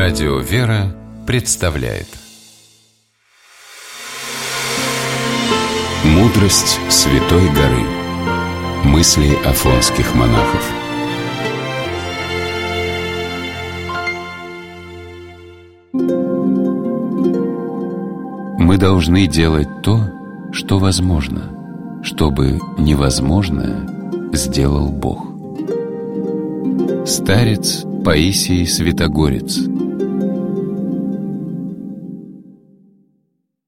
Радио «Вера» представляет «Мудрость Святой горы». Мысли афонских монахов. Мы должны делать то, что возможно, чтобы невозможное сделал Бог. Старец Паисий Святогорец.